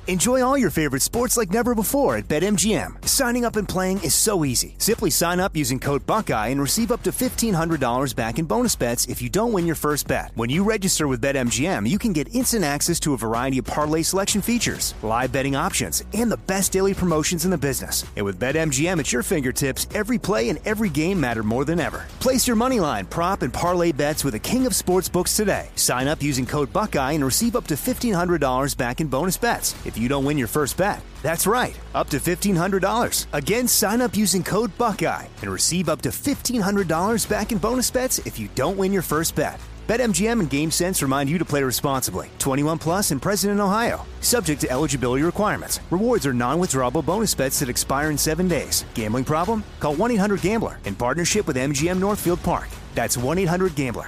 Enjoy all your favorite sports like never before at BetMGM. Signing up and playing is so easy. Simply sign up using code Buckeye and receive up to $1,500 back in bonus bets if you don't win your first bet. When you register with BetMGM, you can get instant access to a variety of parlay selection features, live betting options, and the best daily promotions in the business. And with BetMGM at your fingertips, every play and every game matter more than ever. Place your moneyline, prop, and parlay bets with the king of sportsbooks today. Sign up using code Buckeye and receive up to $1,500 back in bonus bets if you don't win your first bet. That's right, up to $1,500. Again, sign up using code Buckeye and receive up to $1,500 back in bonus bets if you don't win your first bet. BetMGM and GameSense remind you to play responsibly. 21 plus and present in Ohio. Subject to eligibility requirements. Rewards are non-withdrawable bonus bets that expire in 7 days. Gambling problem? Call 1-800-GAMBLER in partnership with MGM Northfield Park. That's 1-800-GAMBLER.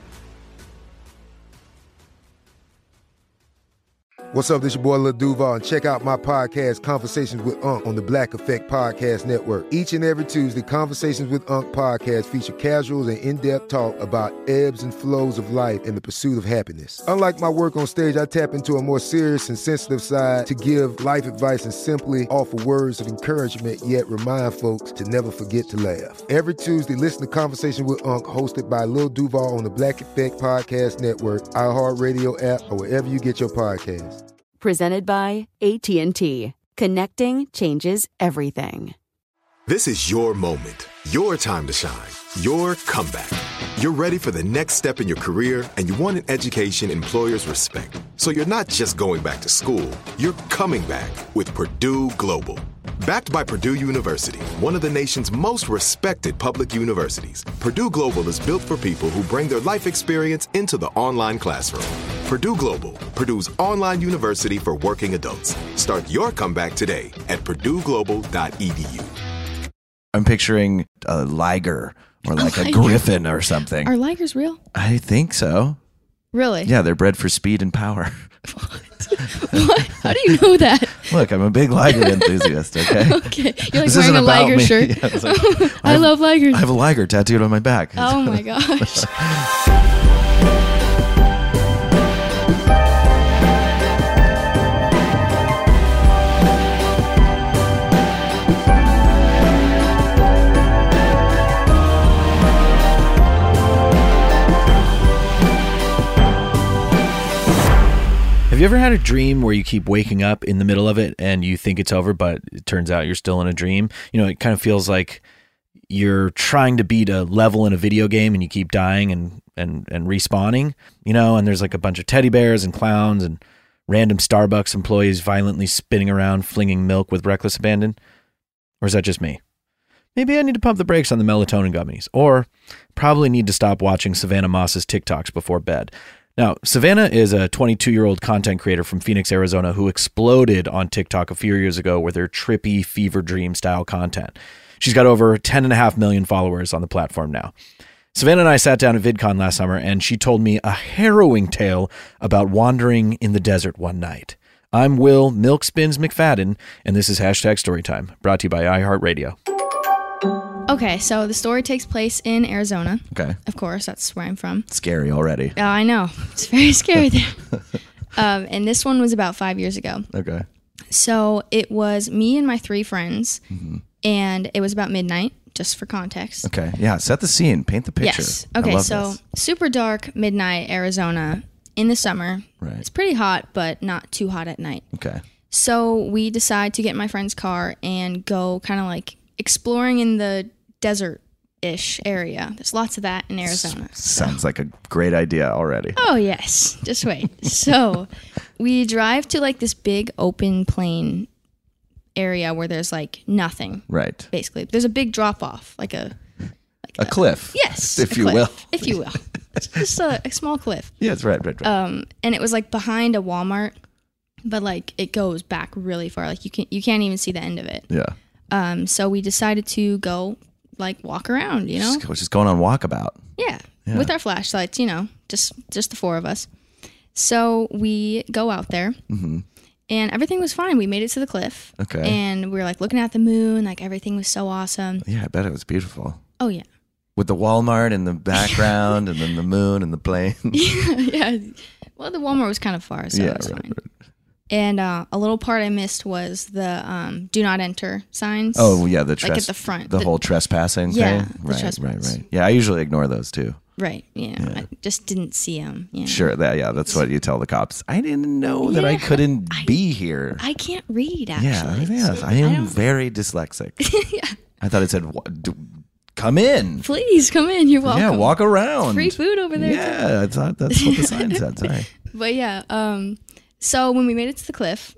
What's up, this your boy Lil Duval, and check out my podcast, Conversations with Unc, on the Black Effect Podcast Network. Each and every Tuesday, Conversations with Unc podcast feature casuals and in-depth talk about ebbs and flows of life and the pursuit of happiness. Unlike my work on stage, I tap into a more serious and sensitive side to give life advice and simply offer words of encouragement, yet remind folks to never forget to laugh. Every Tuesday, listen to Conversation with Unc, hosted by Lil Duval on the Black Effect Podcast Network, iHeartRadio app, or wherever you get your podcasts. Presented by AT&T. Connecting changes everything. This is your moment, your time to shine, your comeback. You're ready for the next step in your career, and you want an education employers respect. So you're not just going back to school, you're coming back with Purdue Global. Backed by Purdue University, one of the nation's most respected public universities, Purdue Global is built for people who bring their life experience into the online classroom. Purdue Global, Purdue's online university for working adults. Start your comeback today at purdueglobal.edu. I'm picturing a liger or like a griffin or something. Are ligers real? I think so. Really? Yeah, they're bred for speed and power. What? How do you know that? Look, I'm a big liger enthusiast, okay? Okay. You're like wearing a liger shirt. Yeah, like, I love ligers. I have a liger tattooed on my back. Oh my gosh. Have you ever had a dream where you keep waking up in the middle of it and you think it's over, but it turns out you're still in a dream? You know, it kind of feels like you're trying to beat a level in a video game and you keep dying and respawning, you know, and there's like a bunch of teddy bears and clowns and random Starbucks employees violently spinning around, flinging milk with reckless abandon. Or is that just me? Maybe I need to pump the brakes on the melatonin gummies, or probably need to stop watching Savannah Moss's TikToks before bed. Now, Savannah is a 22-year-old content creator from Phoenix, Arizona, who exploded on TikTok a few years ago with her trippy fever dream style content. She's got over 10.5 million followers on the platform now. Savannah and I sat down at VidCon last summer, and she told me a harrowing tale about wandering in the desert one night. I'm Will Milkspins McFadden, and this is #Storytime, brought to you by iHeartRadio. Okay, so the story takes place in Arizona. Okay. Of course, that's where I'm from. Scary already. I know. It's very scary there. And this one was about 5 years ago. Okay. So it was me and my 3 friends, and it was about midnight, just for context. Okay. Yeah, set the scene. Paint the picture. Yes. Okay, so super dark, midnight, Arizona, in the summer. Right. It's pretty hot, but not too hot at night. Okay. So we decide to get in my friend's car and go kind of like exploring in the desert-ish area. There's lots of that in Arizona. Sounds like a great idea already. Oh, yes. Just wait. So we drive to like this big open plain area where there's like nothing. Right. Basically. There's a big drop-off, like a cliff. Yes. If you will. If you will. It's just a small cliff. Yes, right. And it was like behind a Walmart, but like it goes back really far. Like you can't even see the end of it. Yeah. So we decided to go like walk around, you know? Just going on walkabout. Yeah. With our flashlights, you know, just the 4 of us. So we go out there. Mm-hmm. And everything was fine. We made it to the cliff. Okay. And we were like looking at the moon, like everything was so awesome. Yeah, I bet it was beautiful. Oh yeah. With the Walmart in the background and then the moon and the plane. Yeah. Well, the Walmart was kind of far, so it was fine. Right. And a little part I missed was the do not enter signs. Oh yeah, the like at the front, the whole trespassing yeah, thing. the Right, trespass. right. Yeah, I usually ignore those too. Right. Yeah. I just didn't see them. Yeah. Sure. That's what you tell the cops. I didn't know that I Yeah, couldn't be here. I can't read actually. Yeah. I am very dyslexic. Yeah. I thought it said, "Come in." Please come in. You're welcome. Yeah, walk around. Free food over there. Yeah, I thought that's what the sign said. Sorry. But yeah. So when we made it to the cliff,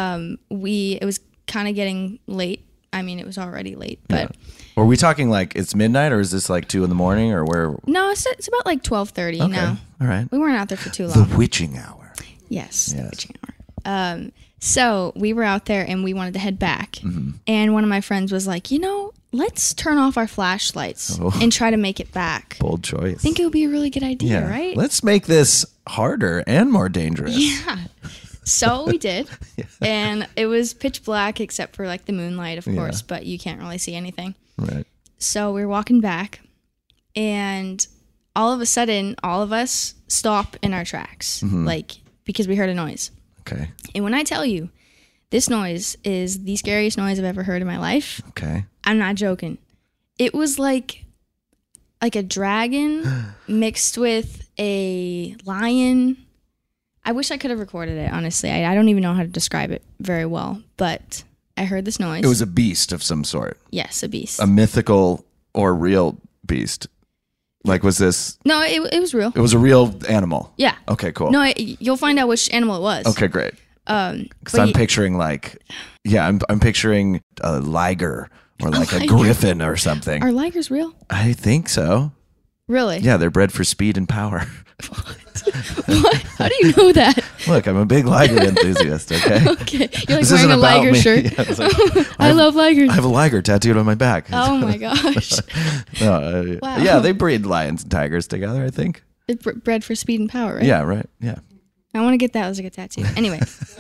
it was kind of getting late. I mean, it was already late, but. Yeah. Were we talking like it's midnight, or is this like 2 a.m, or where? No, it's about like 12:30 Okay. now. All right. We weren't out there for too long. The witching hour. Yes. The witching hour. So we were out there and we wanted to head back. Mm-hmm. And one of my friends was like, let's turn off our flashlights and try to make it back. Bold choice. I think it would be a really good idea, right? Let's make this harder and more dangerous. Yeah. So we did. And it was pitch black except for like the moonlight, of course, but you can't really see anything. Right. So we were walking back and all of a sudden, all of us stop in our tracks, like because we heard a noise. Okay. And when I tell you, this noise is the scariest noise I've ever heard in my life. Okay. I'm not joking. It was like a dragon mixed with a lion. I wish I could have recorded it, honestly. I don't even know how to describe it very well, but I heard this noise. It was a beast of some sort. Yes, a beast. A mythical or real beast. Like, was this? No, it was real. It was a real animal. Yeah. Okay, cool. No, you'll find out which animal it was. Okay, great. Because I'm picturing I'm picturing a liger or like a griffin or something. Are ligers real? I think so. Really? Yeah, they're bred for speed and power. What? How do you know that? Look, I'm a big liger enthusiast, okay? Okay. You're like This wearing isn't a about liger me. shirt. Yeah, it's like, I love ligers. I have a liger tattooed on my back. Oh my gosh. No, Wow. Yeah, they breed lions and tigers together, I think. It's bred for speed and power, right? Yeah, right. Yeah. I want to get that as like a tattoo. Anyway.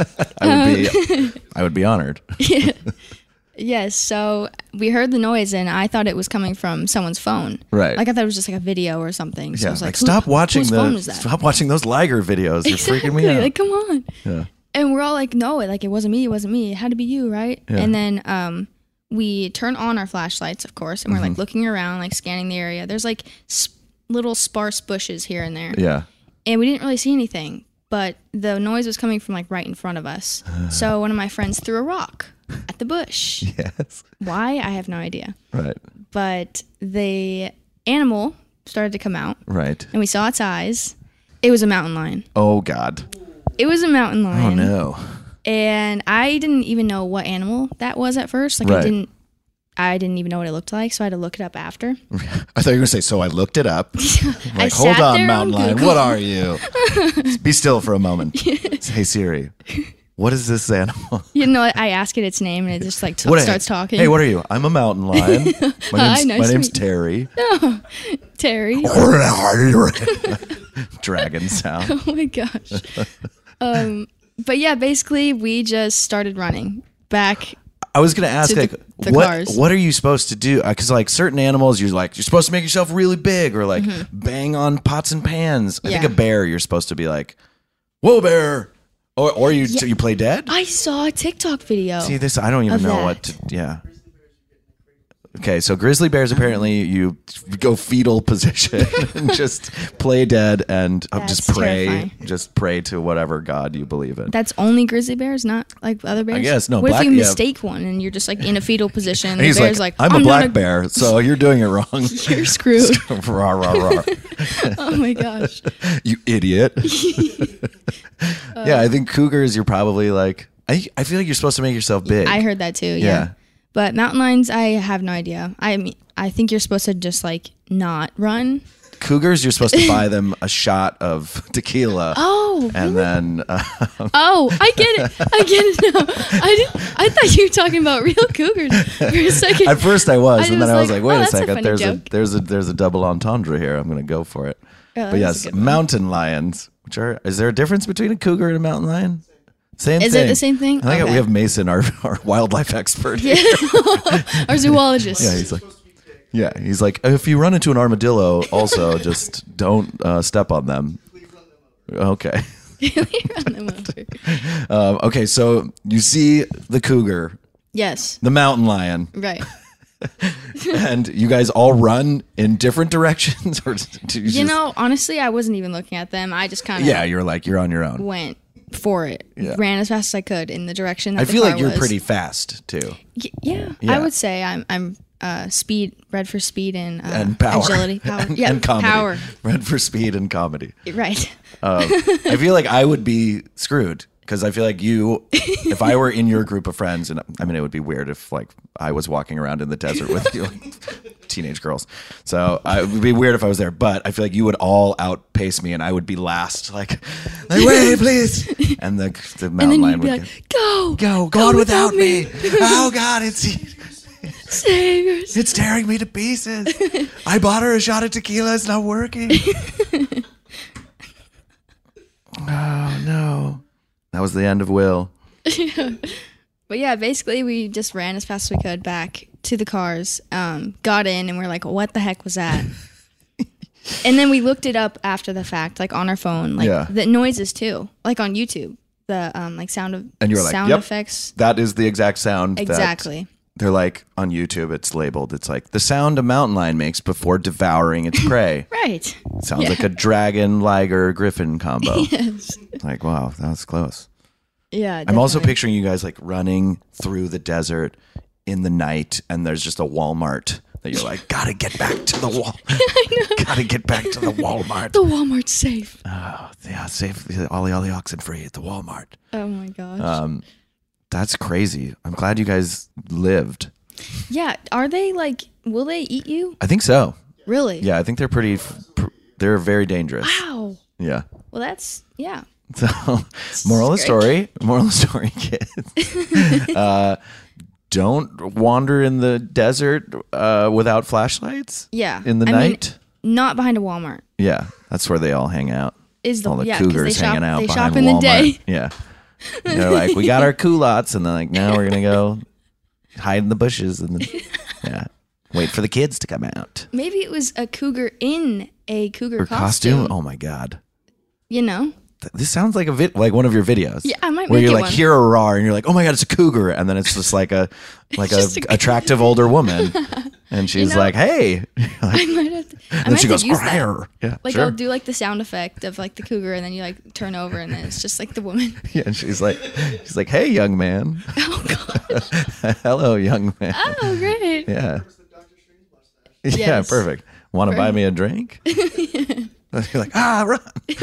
I would be honored. Yes. So we heard the noise and I thought it was coming from someone's phone. Right. Like I thought it was just like a video or something. So I Yeah, was like like, stop watching whose phone was that? stop watching those liger videos. You're freaking me out. Like, come on. Yeah. And we're all like, no, it wasn't me. It wasn't me. It had to be you, right? Yeah. And then we turn on our flashlights, of course, and we're like looking around, like scanning the area. There's like little sparse bushes here and there. Yeah. And we didn't really see anything, but the noise was coming from like right in front of us. So one of my friends threw a rock at the bush. Yes. Why? I have no idea. Right. But the animal started to come out, Right. and we saw its eyes. It was a mountain lion. Oh God. It was a mountain Oh lion. no. And I didn't even know what animal that was at first. Like Right. I didn't even know what it looked like, so I had to look it up after. I thought you were gonna say. So I looked it up. I Like, hold sat on, there mountain on lion. Google. What are you? Be still for a moment. Hey Siri, what is this animal? You know, I ask it its name, and it just like What- starts talking. Hey, what are you? I'm a mountain lion. Hi, nice my to name's meet you. Terry. Terry. Dragon sound. Oh my gosh. But yeah, basically we just started running back. I was gonna ask, To like, the what cars. what are you supposed to do? Because like certain animals, you're supposed to make yourself really big, or like bang on pots and pans. I think Mm-hmm. Yeah. a bear, you're supposed to be like, "Whoa, bear," or you you play dead. I saw a TikTok video. See this? I don't even of know that. what to. Yeah. Okay, so grizzly bears apparently you go fetal position and just play dead and just That's pray, terrifying. just pray to whatever god you believe in. That's only grizzly bears, not like other bears. guess, no, What black- if you yeah. mistake one and you're just like in a fetal position? And And the bear's like, I'm a not black bear, so you're doing it wrong. You're screwed. Rah, rah, rah. Oh my gosh. You idiot. Yeah, I think cougars, you're probably like, I feel like you're supposed to make yourself big. I heard that too. Yeah. Yeah. But mountain lions, I have no idea. I mean, I think you're supposed to just like not run. Cougars, you're supposed to buy them a shot of tequila. Oh, And then, oh, I get it. I get it now. I thought you were talking about real cougars for a second. at first I was, I and then was I was like, like, wait oh, a that's a second, funny there's a double entendre here. I'm going to go for it. Oh, But that's yes, a good one. mountain lions, is there a difference between a cougar and a mountain lion? Same Is thing. it the same thing? I think Okay. we have Mason, our wildlife expert. Yeah. Our zoologist. Yeah, he's like, if you run into an armadillo, also just don't step on them. Okay. We run them over. Okay, so you see the cougar, Yes. the mountain lion, Right. and you guys all run in different directions, or do you just, honestly, I wasn't even looking at them. I just kind of you're like you're on your own. went for it. Yeah. Ran as fast as I could in the direction that I the feel car like you're was. pretty fast too, Yeah, Yeah. I would say I'm bred for speed and power, agility, power. and, Yeah, and comedy. power. Bred for speed and comedy. Right. I feel like I would be screwed because I feel like if I were in your group of friends, and I mean, it would be weird if like I was walking around in the desert with you, like, teenage girls. So it would be weird if I was there, but I feel like you would all outpace me and I would be last, like wait, please. And the mountain And then lion you'd be would like, go on without me. Oh God, Saviors. it's tearing me to pieces. I bought her a shot of tequila. It's not working. Oh no. That was the end of Will. But yeah, basically we just ran as fast as we could back to the cars, got in, and we're like, what the heck was that? And then we looked it up after the fact, like on our phone, like Yeah. the noises too, like on YouTube, the like sound And you were like, sound yep. effects. That is the exact sound. Exactly. They're like on YouTube. It's labeled. It's like the sound a mountain lion makes before devouring its prey. Right. Sounds Yeah. like a dragon, liger, griffin combo. Yes. Like wow, that was close. Yeah. I'm also definitely. picturing you guys like running through the desert in the night, and there's just a Walmart that you're like, gotta get back to the wall. Gotta get back to the Walmart. The Walmart's safe. Oh, yeah, save all the oxen free at the Walmart. Oh my gosh. That's crazy. I'm glad you guys lived. Yeah. Are they like? Will they eat you? I think so. Really? Yeah, I think they're they're very dangerous. Wow. Yeah. Well, that's yeah. So, moral of the story, kids. Don't wander in the desert without flashlights. Yeah. In the I mean, night. not behind a Walmart. Yeah, that's where they all hang out. Is the All the yeah, 'cause cougars they shop, hanging out they behind shop in Walmart. the day. Yeah. And they're like, we got our culottes, and they're like, now we're gonna go hide in the bushes and then, wait for the kids to come out. Maybe it was a cougar in a cougar Or costume? Oh my god. You know? This sounds like like one of your videos. Yeah, I might where make you're it like, one. hear a roar, and you're like, oh my god, it's a cougar, and then it's just like a just a attractive older woman, and she's know, like, hey, I might have to, I and then might she have goes, to use that. "Arr." Yeah, Like sure. I'll do like the sound effect of like the cougar, and then you like turn over, and then it's just like the woman. Yeah, and she's like, hey, young man. Oh god. Hello, young man. Oh great. Yeah. Yeah, Yes. perfect. Want to buy me a drink? You're like, run.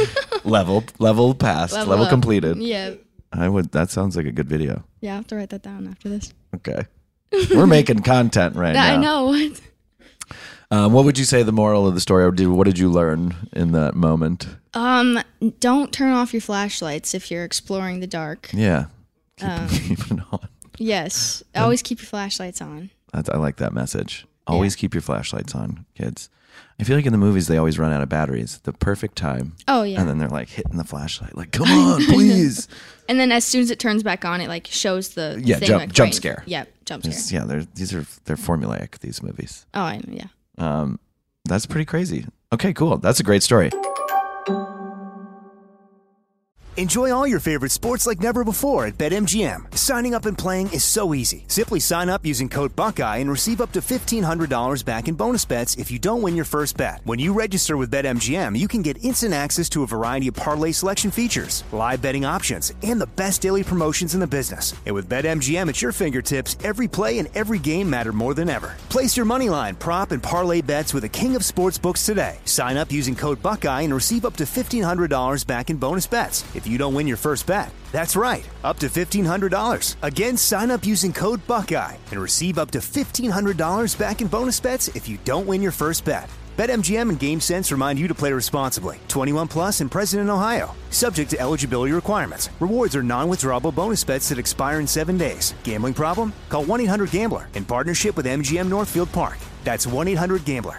level passed, level up. completed. Yeah. That sounds like a good video. Yeah, I'll have to write that down after this. Okay. We're making content right now. I know. What would you say the moral of the story, or what did you learn in that moment? Don't turn off your flashlights if you're exploring the dark. Yeah. Keep it on. Yes. Always keep your flashlights on. I like that message. Always keep your flashlights on, kids. I feel like in the movies they always run out of batteries. The perfect time. Oh yeah. And then they're like hitting the flashlight, like, come on, please. And then as soon as it turns back on, it like shows the thing, jump like, jump scare. Yeah, jump scare. Yeah, they're formulaic, these movies. Oh, I know. Yeah. That's pretty crazy. Okay, cool. That's a great story. Enjoy all your favorite sports like never before at BetMGM. Signing up and playing is so easy. Simply sign up using code Buckeye and receive up to $1,500 back in bonus bets if you don't win your first bet. When you register with BetMGM, you can get instant access to a variety of parlay selection features, live betting options, and the best daily promotions in the business. And with BetMGM at your fingertips, every play and every game matter more than ever. Place your moneyline, prop, and parlay bets with the king of sportsbooks today. Sign up using code Buckeye and receive up to $1,500 back in bonus bets if you don't win your first bet. That's right, up to $1,500. Again, sign up using code Buckeye and receive up to $1,500 back in bonus bets if you don't win your first bet. BetMGM and GameSense remind you to play responsibly. 21 plus and present in Ohio. Subject to eligibility requirements. Rewards are non-withdrawable bonus bets that expire in 7 days. Gambling problem? Call 1-800-GAMBLER in partnership with MGM Northfield Park. That's 1-800-GAMBLER.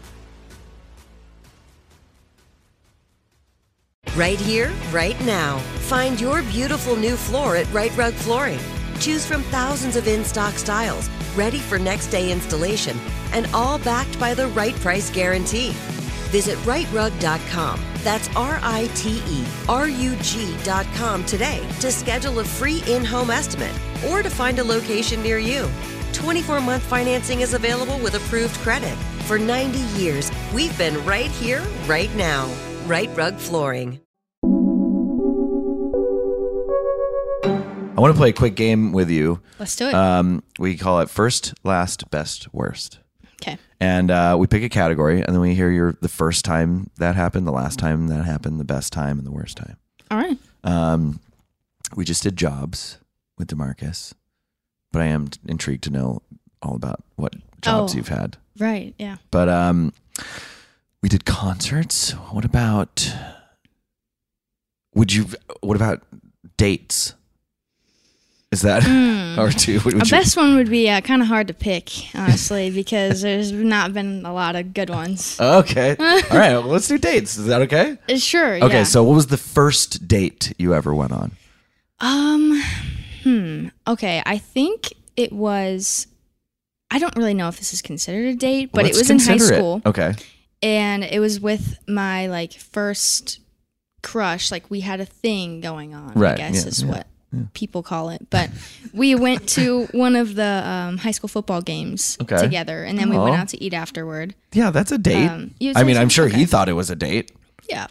Right here, right now. Find your beautiful new floor at Right Rug Flooring. Choose from thousands of in-stock styles, ready for next day installation, and all backed by the right price guarantee. Visit rightrug.com. That's RITERUG.com today to schedule a free in-home estimate or to find a location near you. 24-month financing is available with approved credit. For 90 years, we've been right here, right now. Right Rug Flooring. I want to play a quick game with you. Let's do it. We call it first, last, best, worst. Okay. And we pick a category, and then we hear the first time that happened, the last time that happened, the best time, and the worst time. All right. We just did jobs with DeMarcus, but I am intrigued to know all about what jobs you've had. Right. Yeah. But we did concerts. What about dates? Is that or two? Best one would be kind of hard to pick, honestly, because there's not been a lot of good ones. Okay. All right. Well, let's do dates. Is that okay? Sure. Okay. Yeah. So what was the first date you ever went on? Okay. I think it was, I don't really know if this is considered a date, but Let's it was in high consider it. school. Okay. And it was with my first crush. We had a thing going on, Right. I guess Yeah, is yeah. what people call it. But we went to one of the high school football games together, and then we went out to eat afterward. Yeah, that's a date. it I mean, was- I'm sure he okay. thought it was a date. Yeah.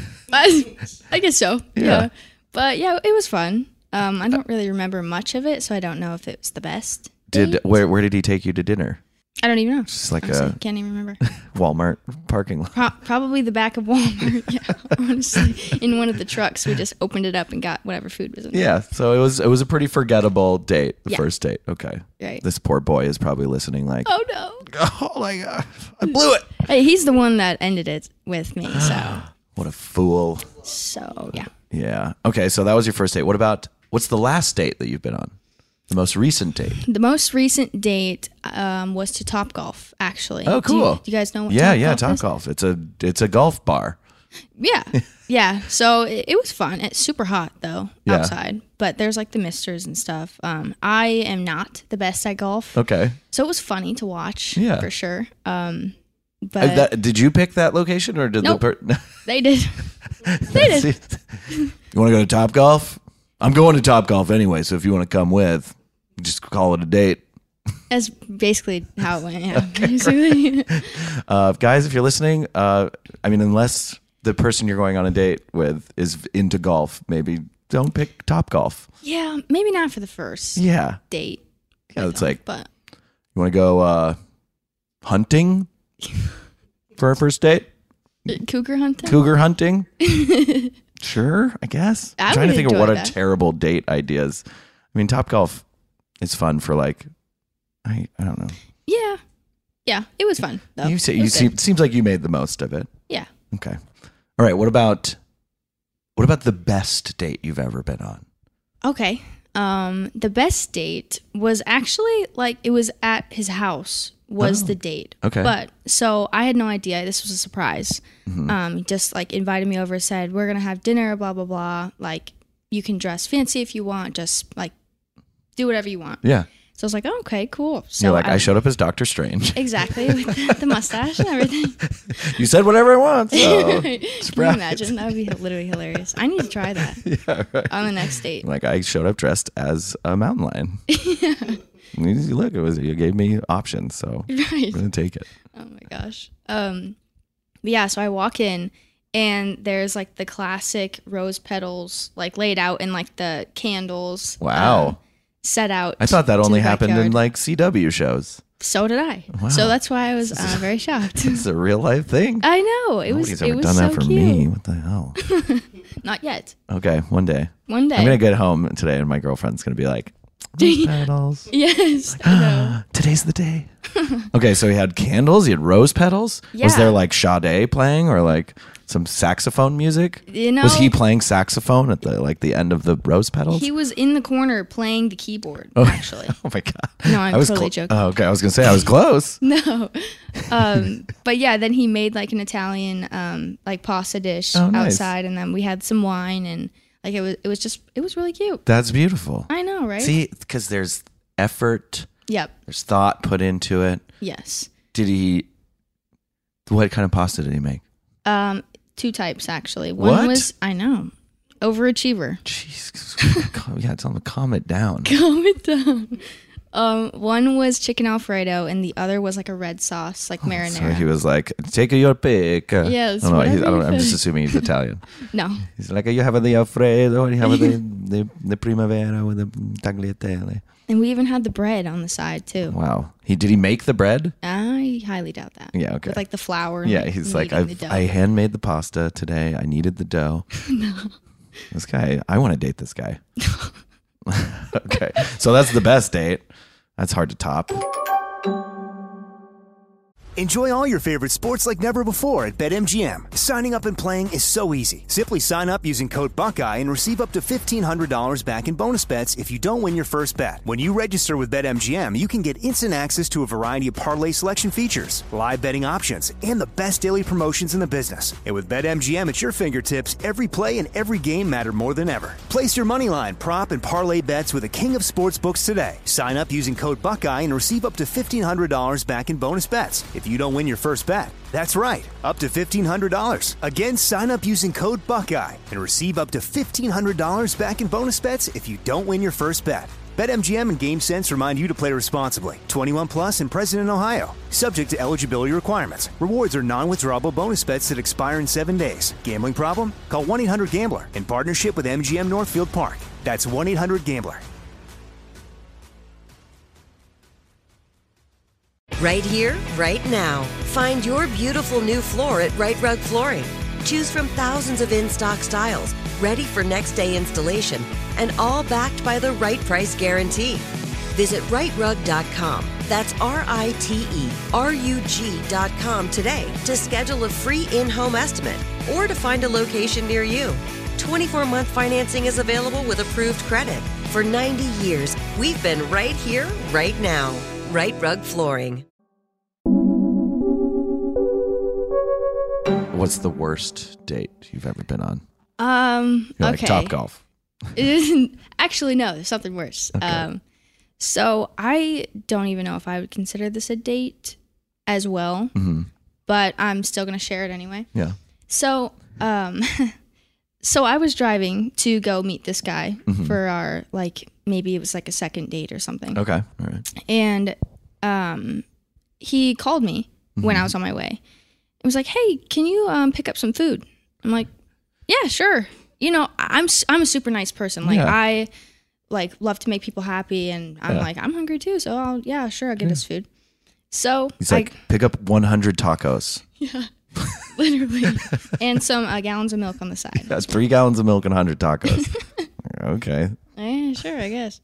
I guess so. Yeah. But yeah, it was fun. I don't really remember much of it, so I don't know if it was the best. date. Where did he take you to dinner? I don't even know. Just like Honestly, a can't even remember. Walmart parking lot. Probably the back of Walmart. Yeah, honestly, in one of the trucks, we just opened it up and got whatever food was in there. Yeah, so it was a pretty forgettable date, the Yeah. first date. Okay. Right. This poor boy is probably listening like, Oh no. oh my God, I blew it. Hey, he's the one that ended it with me. What a fool. So yeah. Yeah. Okay, so that was your first date. What's the last date that you've been on? The most recent date? The most recent date was to Topgolf, actually. Oh, cool. Do you guys know what Yeah, Topgolf is? Topgolf. It's a golf bar. Yeah. Yeah. So it was fun. It's super hot though Yeah. outside, but there's the misters and stuff. I am not the best at golf. Okay. So it was funny to watch Yeah. for sure. But Did you pick that location or did Nope. the they did. They did. You want to go to Topgolf? I'm going to Topgolf anyway, so if you want to come with, just call it a date. That's basically how it went. Yeah. Basically. Guys, if you're listening, unless the person you're going on a date with is into golf, maybe don't pick Topgolf. Yeah. Maybe not for the first Yeah. date. Yeah, it's But you want to go hunting for our first date? cougar hunting. Cougar hunting? Sure, I guess. I I'm trying to would think of what enjoy are that. terrible date ideas. I mean, Topgolf is fun for I don't know. Yeah. Yeah. It was fun though. You It was good. seems like you made the most of it. Yeah. Okay. All right. What about the best date you've ever been on? Okay. The best date was actually it was at his house was the date. Okay. But so I had no idea. This was a surprise. Mm-hmm. He just invited me over, said, we're going to have dinner, blah, blah, blah. You can dress fancy if you want, just do whatever you want. Yeah. So I was like, oh, okay, cool. So You're like, I showed up as Doctor Strange. Exactly, with the mustache and everything. You said whatever I want. So Can you surprise. imagine? That would be literally hilarious. I need to try that Yeah, right. on the next date. Like I showed up dressed as a mountain lion. Look, you gave me options, so Right. I'm gonna take it. Oh my gosh. But yeah, so I walk in and there's the classic rose petals laid out and the candles. Wow. Set out. I thought that to only the happened in backyard. CW shows. So did I. Wow. So that's why I was very shocked. It's a real life thing. I know. It Nobody's was ever it was done so that for cute. me. What the hell? Not yet. Okay, one day. One day. I'm gonna get home today, and my girlfriend's gonna be like, "Rose petals." Yes. I know. Today's the day. Okay, so he had candles. He had rose petals. Was Yeah. there Sade playing or some saxophone music? You know, Was he playing saxophone at the end of the rose petals? he was in the corner playing the keyboard, actually. Oh my god! No, I'm I was totally joking. Oh, okay, I was gonna say I was close. No. But yeah, then he made an Italian pasta dish Oh, nice. outside, and then we had some wine, and it was really cute. That's beautiful. I know, right? See, because there's effort, Yep. there's thought put into it. Yes. Did he? What kind of pasta did he make? Two types actually. One What? was, I know, overachiever. Jeez. Yeah, tell him to calm it down. Calm it down. One was chicken Alfredo, and the other was like a red sauce, like marinara. So he was like, take your pick. Yes, I don't know. whatever you I'm just think. assuming he's Italian. No. He's like, you have the Alfredo, you have the Primavera with the tagliatelle. And we even had the bread on the side too. Wow. Did he make the bread? I highly doubt that. Yeah, okay. With like the flour. And Yeah, he's like, kneading the dough. I handmade the pasta today. I needed the dough. No. This guy, I want to date this guy. Okay. So that's the best date. That's hard to top. Enjoy all your favorite sports like never before at BetMGM. Signing up and playing is so easy. Simply sign up using code Buckeye and receive up to $1,500 back in bonus bets if you don't win your first bet. When you register with BetMGM, you can get instant access to a variety of parlay selection features, live betting options, and the best daily promotions in the business. And with BetMGM at your fingertips, every play and every game matter more than ever. Place your moneyline, prop, and parlay bets with the king of sportsbooks today. Sign up using code Buckeye and receive up to $1,500 back in bonus bets if you don't win your first bet. That's right, up to $1,500. Again, sign up using code Buckeye and receive up to $1,500 back in bonus bets if you don't win your first bet. BetMGM and GameSense remind you to play responsibly. 21 plus and present in Ohio. Subject to eligibility requirements. Rewards are non-withdrawable bonus bets that expire in 7 days. Gambling problem? Call 1-800-GAMBLER in partnership with MGM Northfield Park. That's 1-800-GAMBLER. Right here, right now. Find your beautiful new floor at Right Rug Flooring. Choose from thousands of in-stock styles, ready for next day installation, and all backed by the right price guarantee. Visit rightrug.com. That's RITERUG.com today to schedule a free in-home estimate or to find a location near you. 24-month financing is available with approved credit. For 90 years, we've been right here, right now. Right Rug Flooring. What's the worst date you've ever been on? Okay. You're like Topgolf. Actually, no, there's something worse. Okay. So I don't even know if I would consider this a date as well, but I'm still going to share it anyway. Yeah. So, so I was driving to go meet this guy for our, like, maybe it was like a second date or something. Okay. All right. And he called me when I was on my way. It was like, hey, can you pick up some food? I'm like, yeah, sure. You know, I'm a super nice person. Like, I love to make people happy, and I'm like, I'm hungry too, so I'll get us food. So he's like, pick up 100 tacos. Yeah, literally, and some gallons of milk on the side. That's 3 gallons of milk and 100 tacos. Okay. Yeah, sure, I guess.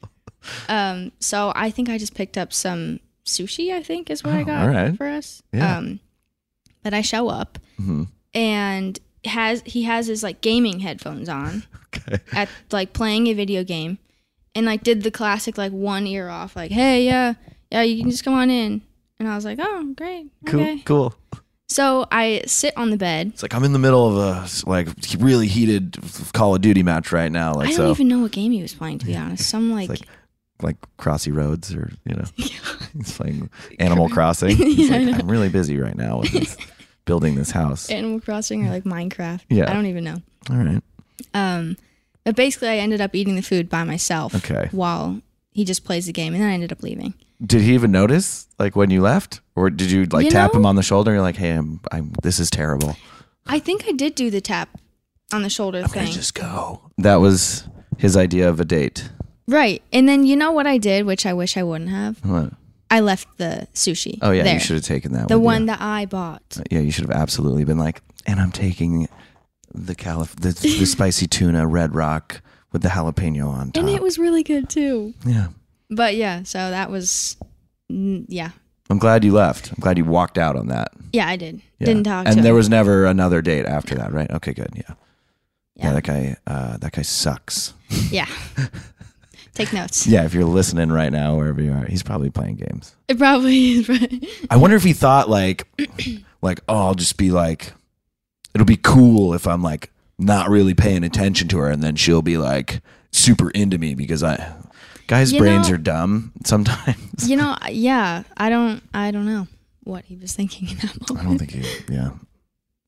So I think I just picked up some sushi. I think is what I got for us. Yeah. But I show up, and he has his like gaming headphones on, at like playing a video game, and like did the classic like one ear off, like, hey, yeah, you can just come on in. And I was like, oh, great, okay. Cool. So I sit on the bed. It's like I'm in the middle of a like really heated Call of Duty match right now. Like, I don't even know what game he was playing, to be honest. Some like Crossy Roads, or he's playing Animal Crossing. He's like, I'm really busy right now with this, building this house. Animal Crossing or like Minecraft. Yeah. I don't even know. All right. But basically I ended up eating the food by myself while he just plays the game, and then I ended up leaving. Did he even notice like when you left, or did you like tap him on the shoulder and you're like, hey, I'm this is terrible? I think I did do the tap on the shoulder thing. Okay, just go. That was his idea of a date. Right. And then you know what I did, which I wish I wouldn't have? What? I left the sushi. Oh, yeah, there. you should have taken that The with one you. that I bought. Yeah, you should have absolutely been like, and I'm taking the spicy tuna Red Rock with the jalapeno on top. And it was really good too. Yeah. But yeah, so that was, yeah. I'm glad you left. I'm glad you walked out on that. Yeah, I did. Yeah. Didn't talk to And him. there was never another date after that, right? Okay, good. Yeah. Yeah, that guy sucks. Yeah. Take notes. Yeah, if you're listening right now, wherever you are, he's probably playing games. It probably is, right? I wonder if he thought like, oh, I'll just be like, it'll be cool if I'm like not really paying attention to her, and then she'll be like super into me because guys' brains are dumb sometimes. Yeah, I don't know what he was thinking in that moment. I don't think he, yeah.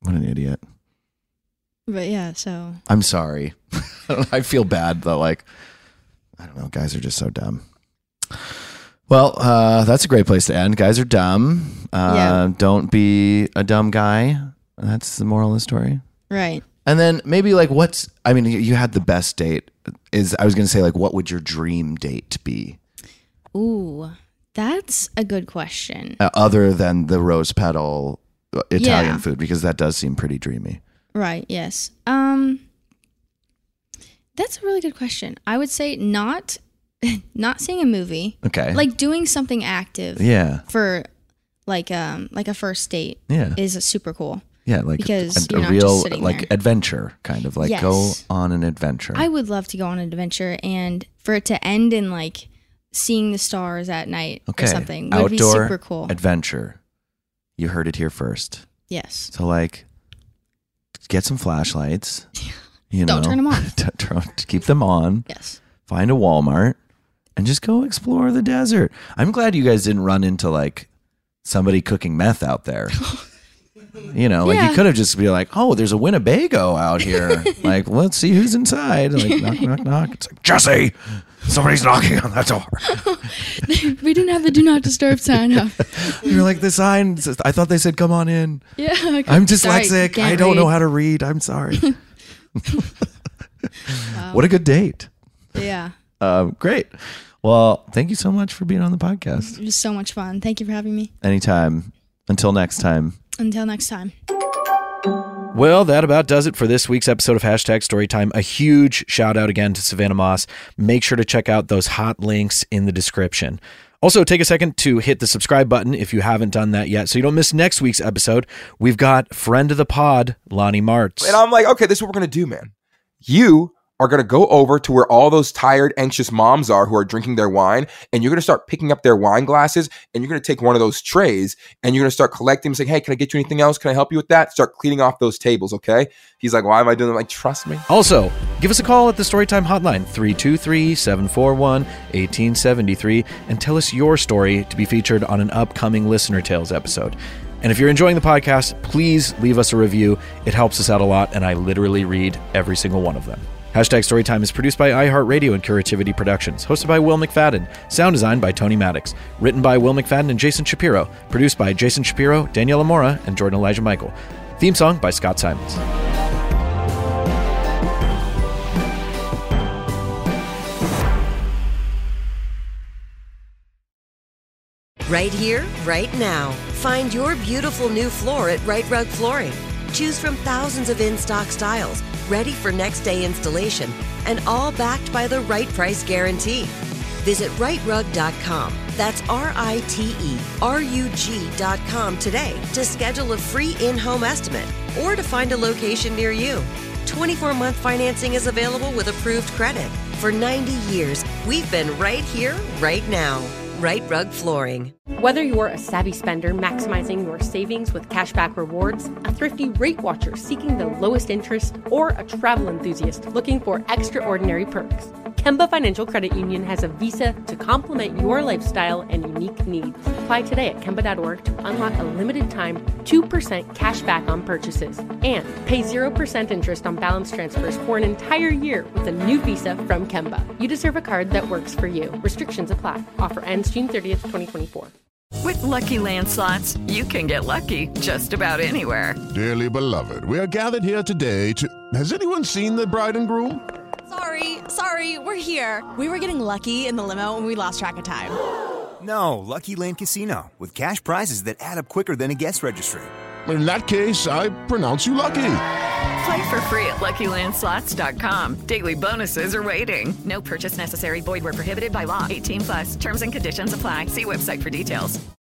What an idiot. But yeah, so I'm sorry. I feel bad though. Like, I don't know. Guys are just so dumb. Well, that's a great place to end. Guys are dumb. Don't be a dumb guy. That's the moral of the story. right. And then maybe you had the best date. I was going to say, like, what would your dream date be? Ooh, that's a good question. Other than the rose petal Italian food, because that does seem pretty dreamy. Right, yes. That's a really good question. I would say not seeing a movie. Okay. Like doing something active. Yeah. For like a first date. Yeah. Is super cool. Yeah, like because a you're not real just sitting there. adventure, kind of like Yes. go on an adventure. I would love to go on an adventure, and for it to end in like seeing the stars at night or something would be Outdoor super cool. adventure. You heard it here first. Yes. So like, get some flashlights. Don't turn them on. Keep them on. Yes. Find a Walmart and just go explore the desert. I'm glad you guys didn't run into like somebody cooking meth out there. You Yeah. could have just be like, oh, there's a Winnebago out here. Like, let's see who's inside. Like, knock, knock, knock. It's like, Jesse, somebody's knocking on that door. We didn't have the do not disturb sign up. You're like, the sign says, I thought they said, come on in. Yeah. I'm Sorry, dyslexic. can't I don't know read. how to read. I'm sorry. What a good date. Yeah. Great. Well, thank you so much for being on the podcast. It was so much fun. Thank you for having me. Anytime. Until next time. Until next time. Well, that about does it for this week's episode of #Storytime. A huge shout out again to Savannah Moss. Make sure to check out those hot links in the description. Also, take a second to hit the subscribe button if you haven't done that yet so you don't miss next week's episode. We've got friend of the pod, Lonnie Martz. And I'm like, okay, this is what we're going to do, man. You are going to go over to where all those tired, anxious moms are who are drinking their wine, and you're going to start picking up their wine glasses, and you're going to take one of those trays, and you're going to start collecting them, saying, hey, can I get you anything else? Can I help you with that? Start cleaning off those tables, okay? He's like, why am I doing that? I'm like, trust me. Also, give us a call at the Storytime hotline, 323-741-1873, and tell us your story to be featured on an upcoming Listener Tales episode. And if you're enjoying the podcast, please leave us a review. It helps us out a lot, and I literally read every single one of them. #Storytime is produced by iHeartRadio and Curativity Productions, hosted by Will McFadden, sound designed by Tony Maddox, written by Will McFadden and Jason Shapiro, produced by Jason Shapiro, Daniela Mora, and Jordan Elijah Michael. Theme song by Scott Simons. Right here, right now. Find your beautiful new floor at Right Rug Flooring. Choose from thousands of in-stock styles, ready for next day installation, and all backed by the right price guarantee. Visit rightrug.com. That's RITERUG.com today to schedule a free in-home estimate or to find a location near you. 24-month financing is available with approved credit. For 90 years, we've been right here, right now. Right Rug Flooring. Whether you're a savvy spender maximizing your savings with cashback rewards, a thrifty rate watcher seeking the lowest interest, or a travel enthusiast looking for extraordinary perks, Kemba Financial Credit Union has a visa to complement your lifestyle and unique needs. Apply today at Kemba.org to unlock a limited time 2% cash back on purchases and pay 0% interest on balance transfers for an entire year with a new visa from Kemba. You deserve a card that works for you. Restrictions apply. Offer ends June 30th, 2024. With Lucky Land Slots, you can get lucky just about anywhere. Dearly beloved, we are gathered here today to... Has anyone seen the bride and groom? Sorry, we're here. We were getting lucky in the limo and we lost track of time. No, Lucky Land Casino, with cash prizes that add up quicker than a guest registry. In that case, I pronounce you lucky. Play for free at LuckyLandSlots.com. Daily bonuses are waiting. No purchase necessary. Void where prohibited by law. 18+. Terms and conditions apply. See website for details.